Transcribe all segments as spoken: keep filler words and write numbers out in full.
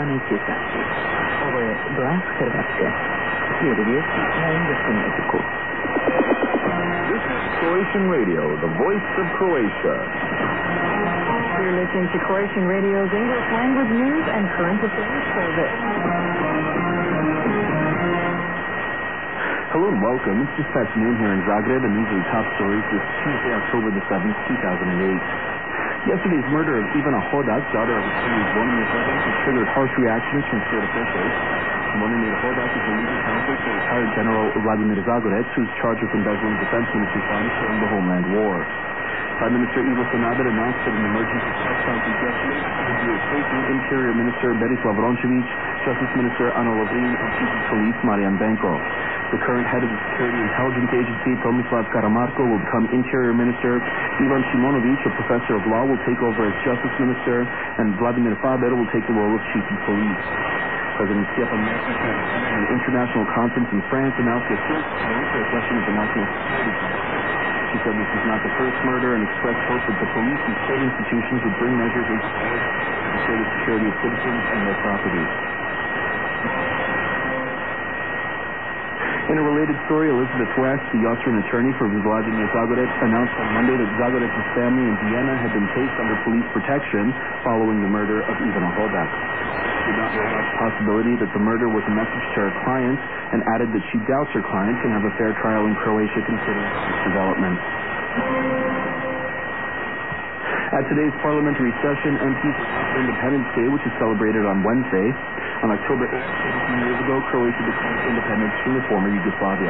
Ivane Cicati. Ovo je Glas Hrvatske. Slijede vijesti na engleskom jeziku. This is Croatian Radio, the voice of Croatia. You're listening to Croatian Radio's English language news and current affairs service. Hello and welcome. It's just past noon here in Zagreb, and these are the top stories this Tuesday, October the seventh, two thousand eight. Yesterday's murder of Ivana Hodak, daughter of Syria's Vladimir Hodak, has triggered harsh reactions from state officials. Vladimir Hodak is the legal counsel for retired General Vladimir Zagorec, who is charged with embezzling defense ministry funds during the Homeland War. Prime Minister Ivo Sanader announced at an emergency press conference yesterday he would be replacing Interior Minister Berislav Rončević, Justice Minister Ana Lovrin, and Chief of Police Marian Benko. The current head of the Security Intelligence Agency, Tomislav Karamarko, will become Interior Minister. Ivan Simonović, a professor of law, will take over as Justice Minister, and Vladimir Faber will take the role of Chief of Police. President Stefan Messi, at an international conference in France, announced a search warrant for the question of the national security. She said this is not the first murder and expressed hope that the police and state institutions would bring measures in place to ensure the security of citizens and their property. In a related story, Elizabeth West, the Austrian attorney for Vladimir Zagorec, announced on Monday that Zagorec's family in Vienna had been placed under police protection following the murder of Ivana Hodak. She did not rule out the possibility that the murder was a message to her client, and added that she doubts her client can have a fair trial in Croatia considering this development. At today's parliamentary session, M Ps for Independence Day, which is celebrated on Wednesday. On October eighth, eighteen years ago, Croatia declared independence from the former Yugoslavia.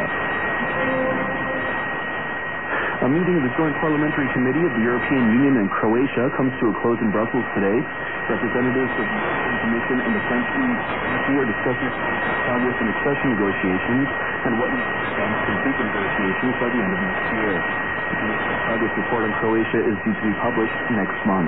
A meeting of the Joint Parliamentary Committee of the European Union and Croatia comes to a close in Brussels today. Representatives of the European Commission and the French E U are discussing progress in accession negotiations and what needs to be done to complete the negotiations by the end of next year. The progress report on Croatia is due to be published next month.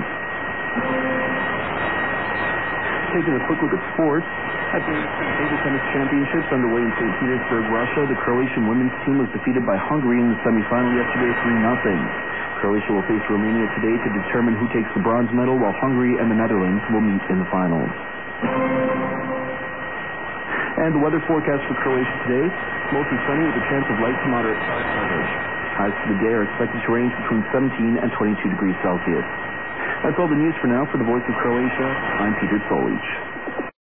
Taking a quick look at sports, at the Table Tennis Championships underway in Saint Petersburg, Russia, the Croatian women's team was defeated by Hungary in the semifinal yesterday three nothing. Croatia will face Romania today to determine who takes the bronze medal, while Hungary and the Netherlands will meet in the finals. And the weather forecast for Croatia today, mostly sunny with a chance of light to moderate cloud coverage. Highs for the day are expected to range between seventeen and twenty-two degrees Celsius. That's all the news for now. For the Voice of Croatia, I'm Peter Solic.